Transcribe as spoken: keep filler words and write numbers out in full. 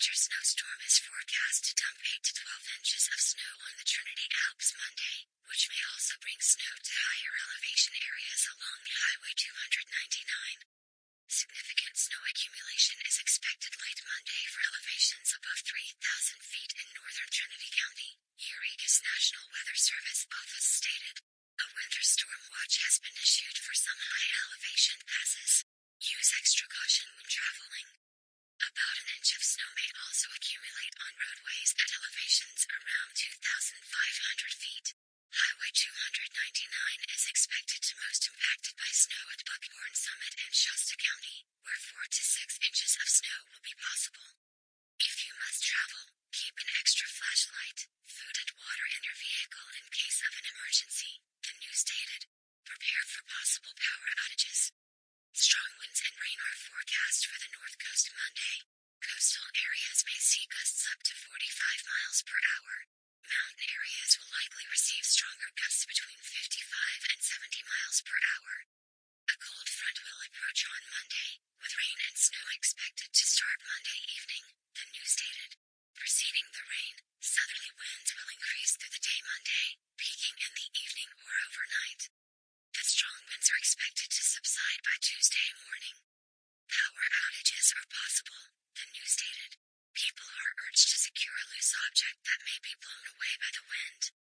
major snowstorm is forecast to dump eight to twelve inches of snow on the Trinity Alps Monday, which may also bring snow to higher elevation areas along Highway two ninety-nine. Significant snow accumulation is expected late Monday for elevations above three thousand feet in northern Trinity County, Eureka's National Weather Service office stated. A winter storm watch has been issued for some high elevation passes. Use extra caution when traveling. About an inch of snow may also accumulate on roadways at elevations around two thousand five hundred feet. Highway two ninety-nine is expected to most impacted by snow at Buckhorn Summit in Shasta County, where four to six inches of snow will be possible. If you must travel, keep an extra flashlight, food and water in your vehicle in case of an emergency, the news stated. Prepare for possible power outages. Strong winds and rain are forecast for the North Coast Monday. Coastal areas may see gusts up to forty-five miles per hour. Mountain areas will likely receive stronger gusts between fifty-five and seventy miles per hour. A cold front will approach on Monday, with rain and snow expected to start Monday evening, the news stated. Preceding the rain, southerly winds will increase through the day Monday, peaking in the evening or overnight. The strong winds are expected to subside by Tuesday morning. Power outages are possible, the news stated. People are urged to secure a loose object that may be blown away by the wind.